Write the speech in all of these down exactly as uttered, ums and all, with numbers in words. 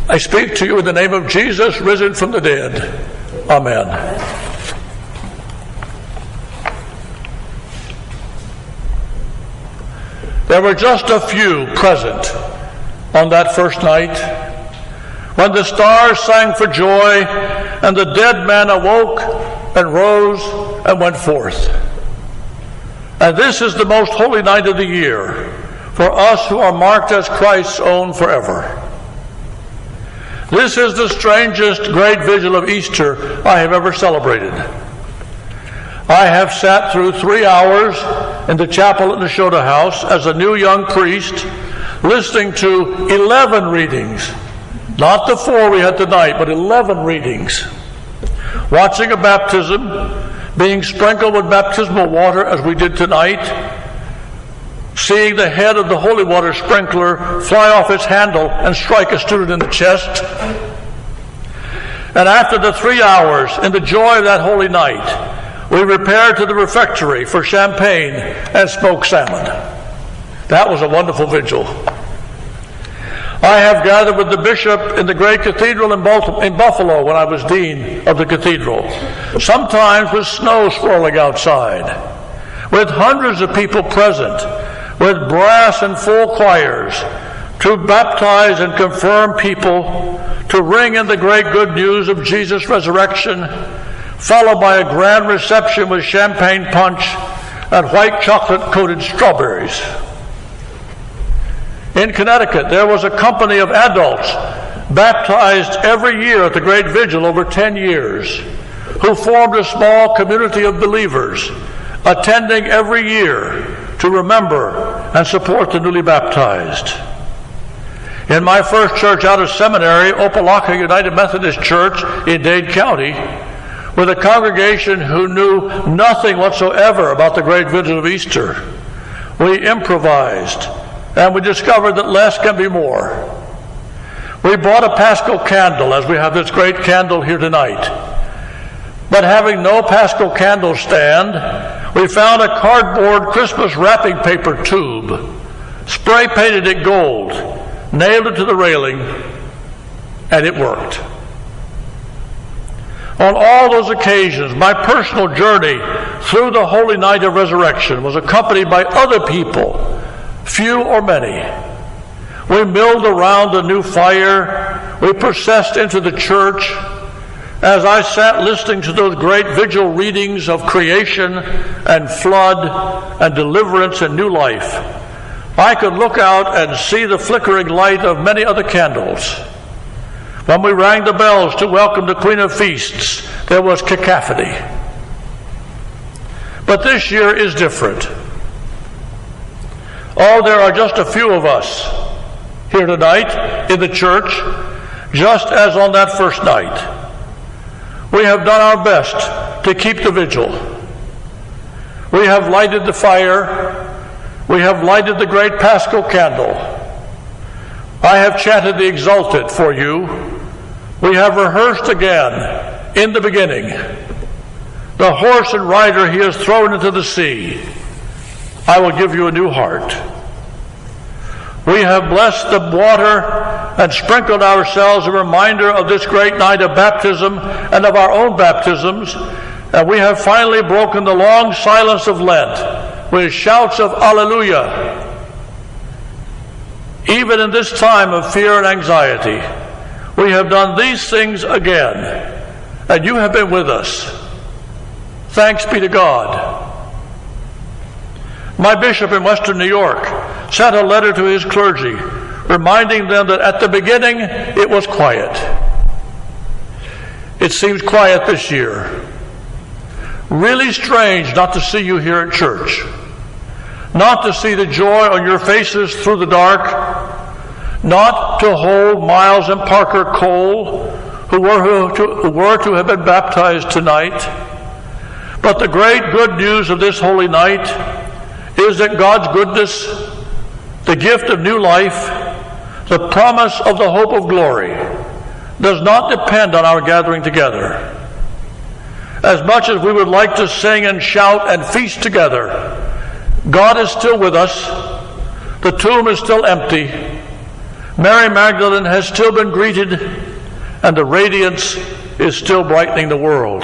I speak to you in the name of Jesus, risen from the dead. Amen. There were just a few present on that first night when the stars sang for joy and the dead man awoke and rose and went forth. And this is the most holy night of the year for us who are marked as Christ's own forever. This is the strangest great vigil of Easter I have ever celebrated. I have sat through three hours in the chapel at the Nashotah House as a new young priest, listening to eleven readings. Not the four we had tonight, but eleven readings. Watching a baptism, being sprinkled with baptismal water as we did tonight, seeing the head of the holy water sprinkler fly off its handle and strike a student in the chest. And after the three hours, in the joy of that holy night, we repaired to the refectory for champagne and smoked salmon. That was a wonderful vigil. I have gathered with the bishop in the great cathedral in Buffalo when I was dean of the cathedral, sometimes with snow swirling outside, with hundreds of people present, with brass and full choirs, to baptize and confirm people, to ring in the great good news of Jesus' resurrection, followed by a grand reception with champagne punch and white chocolate-coated strawberries. In Connecticut, there was a company of adults baptized every year at the great vigil over ten years, who formed a small community of believers, attending every year to remember and support the newly baptized. In my first church out of seminary, Opelika United Methodist Church in Dade County, with a congregation who knew nothing whatsoever about the great vigil of Easter, we improvised, and we discovered that less can be more. We bought a Paschal candle, as we have this great candle here tonight. But having no Paschal candle stand, we found a cardboard Christmas wrapping paper tube, spray painted it gold, nailed it to the railing, and it worked. On all those occasions, my personal journey through the holy night of resurrection was accompanied by other people, few or many. We milled around the new fire. We processed into the church. As I sat listening to those great vigil readings of creation and flood and deliverance and new life, I could look out and see the flickering light of many other candles. When we rang the bells to welcome the Queen of Feasts, there was cacophony. But this year is different. Oh, there are just a few of us here tonight in the church, just as on that first night. We have done our best to keep the vigil. We have lighted the fire. We have lighted the great Paschal candle. I have chanted the Exultet for you. We have rehearsed again in the beginning. The horse and rider he has thrown into the sea. I will give you a new heart. We have blessed the water and sprinkled ourselves a reminder of this great night of baptism and of our own baptisms, and we have finally broken the long silence of Lent with shouts of Alleluia. Even in this time of fear and anxiety, we have done these things again, and you have been with us. Thanks be to God. My bishop in Western New York sent a letter to his clergy, reminding them that at the beginning it was quiet. It seems quiet this year. Really strange not to see you here at church, not to see the joy on your faces through the dark, not to hold Miles and Parker Cole, who were to, who were to have been baptized tonight. But the great good news of this holy night is that God's goodness, the gift of new life, the promise of the hope of glory, does not depend on our gathering together. As much as we would like to sing and shout and feast together, God is still with us. The tomb is still empty. Mary Magdalene has still been greeted, and the radiance is still brightening the world.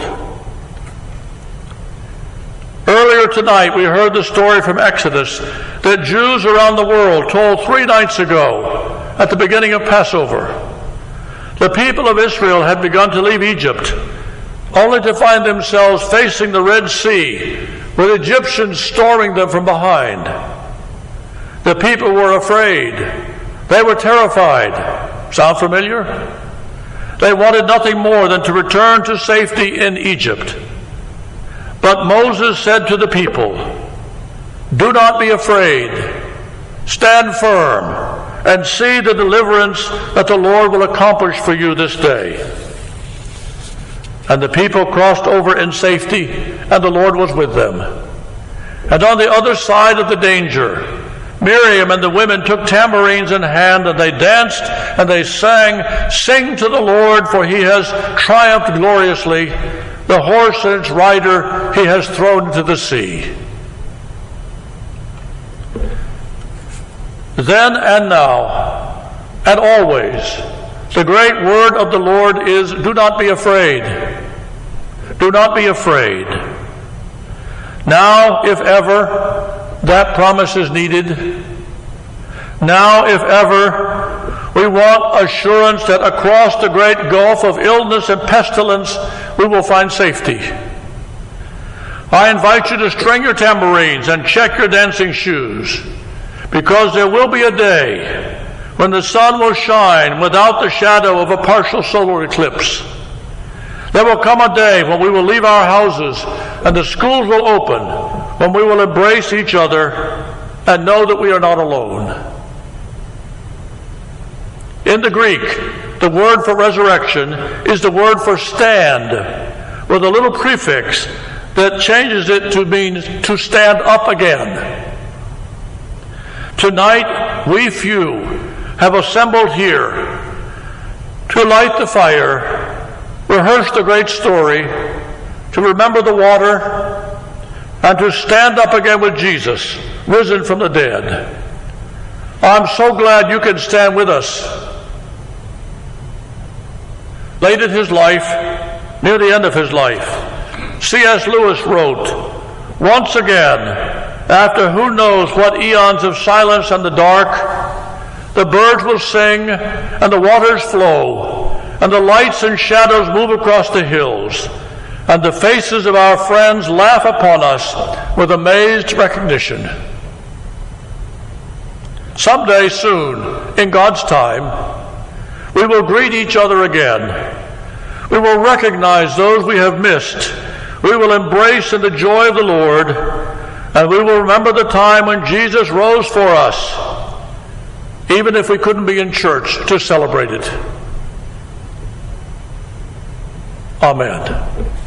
Earlier tonight, we heard the story from Exodus that Jews around the world told three nights ago at the beginning of Passover. The people of Israel had begun to leave Egypt, only to find themselves facing the Red Sea, with Egyptians storming them from behind. The people were afraid. They were terrified. Sound familiar? They wanted nothing more than to return to safety in Egypt. But Moses said to the people, "Do not be afraid. Stand firm and see the deliverance that the Lord will accomplish for you this day." And the people crossed over in safety, and the Lord was with them. And on the other side of the danger, Miriam and the women took tambourines in hand, and they danced and they sang, "Sing to the Lord, for he has triumphed gloriously. The horse and its rider he has thrown into the sea." Then and now and always, the great word of the Lord is, do not be afraid. Do not be afraid. Now, if ever, that promise is needed. Now, if ever, we want assurance that across the great gulf of illness and pestilence, we will find safety. I invite you to string your tambourines and check your dancing shoes, because there will be a day when the sun will shine without the shadow of a partial solar eclipse. There will come a day when we will leave our houses and the schools will open, when we will embrace each other and know that we are not alone. In the Greek, the word for resurrection is the word for stand, with a little prefix that changes it to mean to stand up again. Tonight, we few have assembled here to light the fire, rehearse the great story, to remember the water, and to stand up again with Jesus, risen from the dead. I'm so glad you can stand with us. Late in his life, near the end of his life, C S Lewis wrote, "Once again, after who knows what eons of silence and the dark, the birds will sing and the waters flow, and the lights and shadows move across the hills, and the faces of our friends laugh upon us with amazed recognition." Someday soon, in God's time, we will greet each other again. We will recognize those we have missed. We will embrace in the joy of the Lord, and we will remember the time when Jesus rose for us, even if we couldn't be in church to celebrate it. Amen.